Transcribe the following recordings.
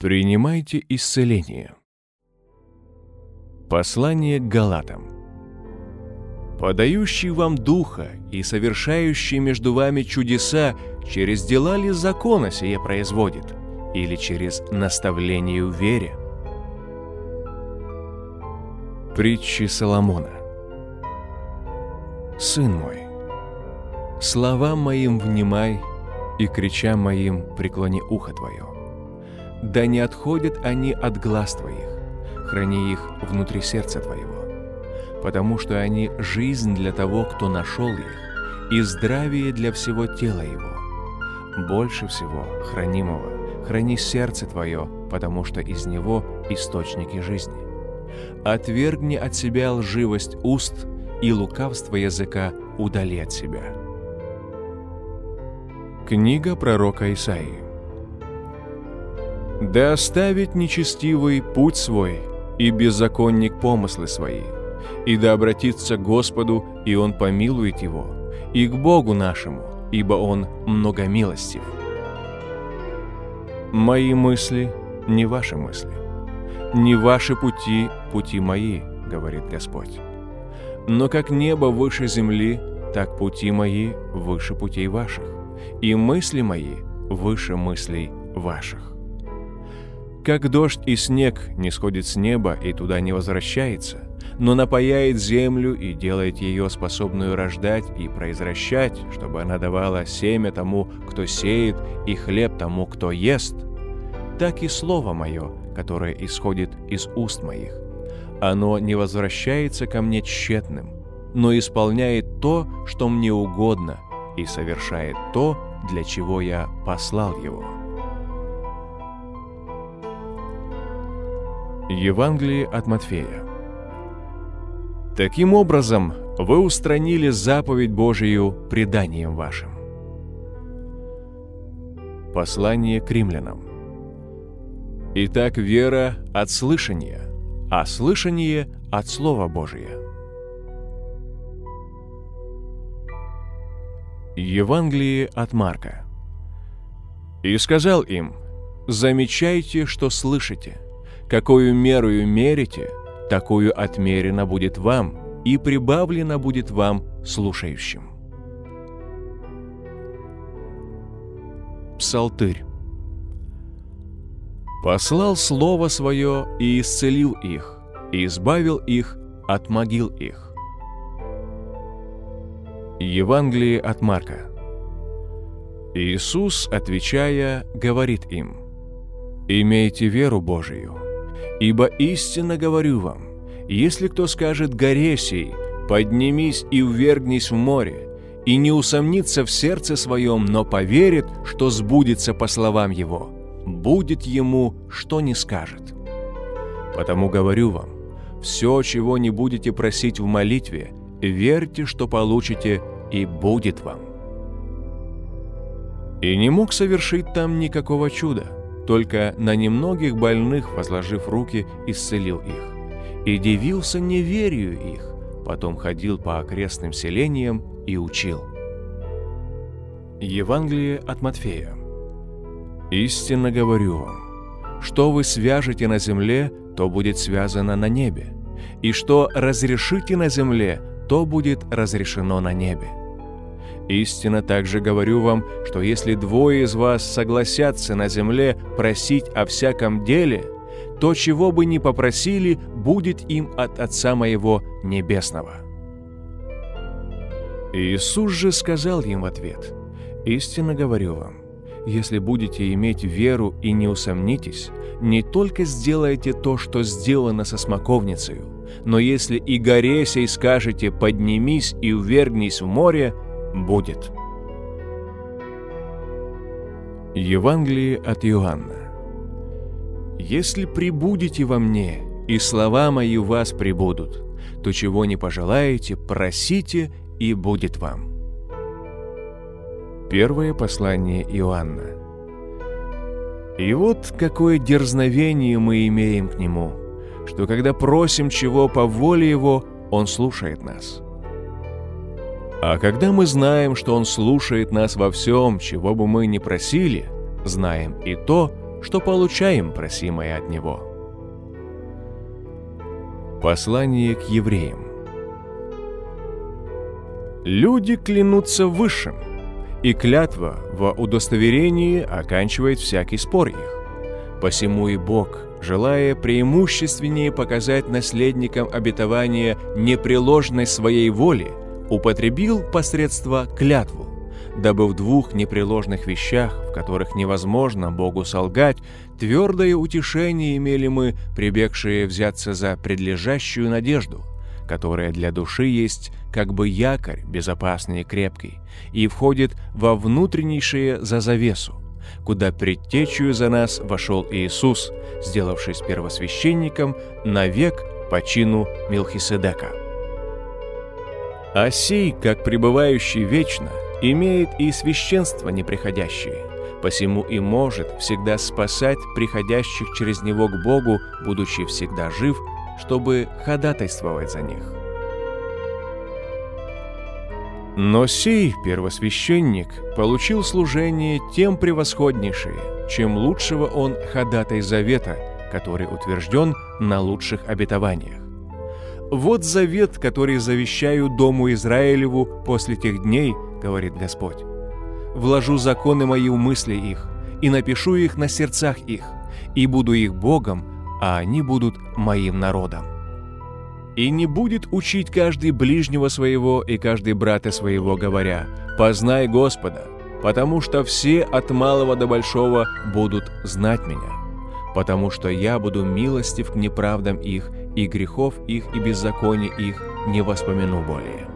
Принимайте исцеление. Послание к Галатам. Подающий вам Духа и совершающий между вами чудеса, через дела ли закона сие производит, или через наставление в вере? Притчи Соломона. Сын мой, словам моим внимай, и кричам моим преклони ухо твое. Да не отходят они от глаз твоих, храни их внутри сердца твоего, потому что они жизнь для того, кто нашел их, и здравие для всего тела его. Больше всего хранимого храни сердце твое, потому что из него источники жизни. Отвергни от себя лживость уст, и лукавство языка удали от себя. Книга пророка Исаии. «Да оставит нечестивый путь свой, и беззаконник помыслы свои, и да обратится к Господу, и Он помилует его, и к Богу нашему, ибо Он многомилостив. Мои мысли не ваши мысли, не ваши пути пути мои, говорит Господь. Но как небо выше земли, так пути мои выше путей ваших, и мысли мои выше мыслей ваших. Как дождь и снег не сходит с неба и туда не возвращается, но напояет землю и делает ее способную рождать и произращать, чтобы она давала семя тому, кто сеет, и хлеб тому, кто ест, так и слово мое, которое исходит из уст моих. Оно не возвращается ко мне тщетным, но исполняет то, что мне угодно, и совершает то, для чего я послал его». Евангелие от Матфея. Таким образом, вы устранили заповедь Божию преданием вашим. Послание к римлянам. Итак, вера от слышания, а слышание от Слова Божия. Евангелие от Марка. И сказал им: замечайте, что слышите. Какою мерою мерите, такую отмерено будет вам, и прибавлено будет вам слушающим. Псалтырь. Послал слово свое и исцелил их, и избавил их от могил их. Евангелие от Марка. Иисус, отвечая, говорит им: имейте веру Божию. Ибо истинно говорю вам, если кто скажет горе сей, поднимись и ввергнись в море, и не усомнится в сердце своем, но поверит, что сбудется по словам его, будет ему, что не скажет. Потому говорю вам, все, чего не будете просить в молитве, верьте, что получите, и будет вам. И не мог совершить там никакого чуда, только на немногих больных, возложив руки, исцелил их. И дивился неверию их, потом ходил по окрестным селениям и учил. Евангелие от Матфея. Истинно говорю вам, что вы свяжете на земле, то будет связано на небе, и что разрешите на земле, то будет разрешено на небе. Истинно также говорю вам, что если двое из вас согласятся на земле просить о всяком деле, то чего бы ни попросили, будет им от Отца моего Небесного. Иисус же сказал им в ответ: истинно говорю вам, если будете иметь веру и не усомнитесь, не только сделаете то, что сделано со смоковницею, но если и горе сей скажете: поднимись и ввергнись в море, будет. Евангелие от Иоанна. «Если пребудете во мне, и слова мои в вас пребудут, то чего не пожелаете, просите, и будет вам». Первое послание Иоанна. И вот какое дерзновение мы имеем к Нему, что когда просим чего по воле Его, Он слушает нас. А когда мы знаем, что Он слушает нас во всем, чего бы мы ни просили, знаем и то, что получаем просимое от Него. Послание к евреям. Люди клянутся высшим, и клятва во удостоверении оканчивает всякий спор их. Посему и Бог, желая преимущественнее показать наследникам обетования непреложность своей воли, употребил посредство клятву, дабы в двух непреложных вещах, в которых невозможно Богу солгать, твердое утешение имели мы, прибегшие взяться за предлежащую надежду, которая для души есть как бы якорь безопасный и крепкий, и входит во внутреннейшее за завесу, куда предтечью за нас вошел Иисус, сделавшись первосвященником навек по чину Мелхиседека. А сей, как пребывающий вечно, имеет и священство неприходящее, посему и может всегда спасать приходящих через него к Богу, будучи всегда жив, чтобы ходатайствовать за них. Но сей первосвященник получил служение тем превосходнейшее, чем лучшего он ходатай завета, который утвержден на лучших обетованиях. «Вот завет, который завещаю дому Израилеву после тех дней, — говорит Господь, — вложу законы мои в мысли их, и напишу их на сердцах их, и буду их Богом, а они будут моим народом. И не будет учить каждый ближнего своего и каждый брата своего, говоря: познай Господа, потому что все от малого до большого будут знать меня, потому что я буду милостив к неправдам их, и грехов их и беззаконий их не воспомяну более».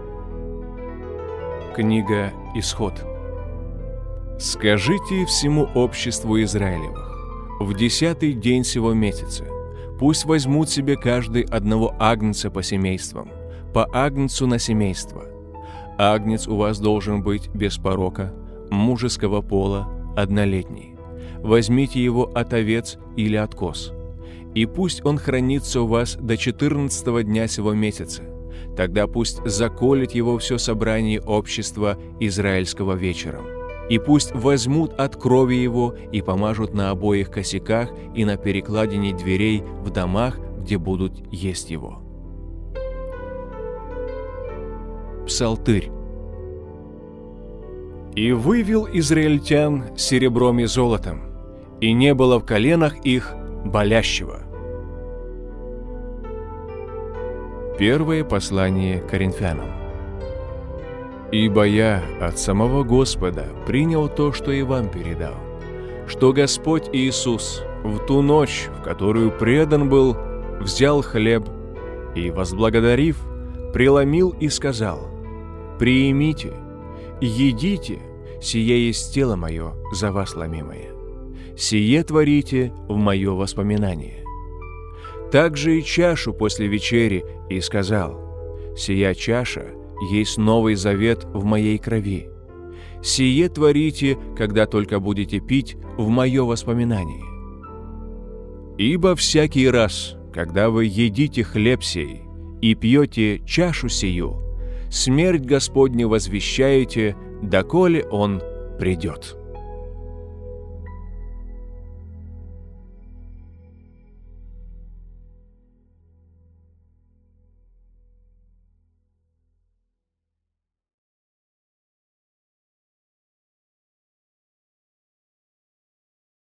Книга Исход. «Скажите всему обществу Израилевых: в 10-й день сего месяца пусть возьмут себе каждый одного агнца по семействам, по агнцу на семейство. Агнец у вас должен быть без порока, мужеского пола, однолетний. Возьмите его от овец или от коз, и пусть он хранится у вас до 14-го дня сего месяца. Тогда пусть заколет его все собрание общества израильского вечером. И пусть возьмут от крови его и помажут на обоих косяках и на перекладине дверей в домах, где будут есть его». Псалтырь. «И вывел израильтян серебром и золотом, и не было в коленах их болящего». Первое послание Коринфянам. «Ибо я от самого Господа принял то, что и вам передал, что Господь Иисус в ту ночь, в которую предан был, взял хлеб и, возблагодарив, преломил и сказал: приимите, едите, сие есть тело мое за вас ломимое. Сие творите в мое воспоминание. Также и чашу после вечери, и сказал: сия чаша есть новый завет в моей крови. Сие творите, когда только будете пить в мое воспоминание. Ибо всякий раз, когда вы едите хлеб сей и пьете чашу сию, смерть Господню возвещаете, доколе Он придет».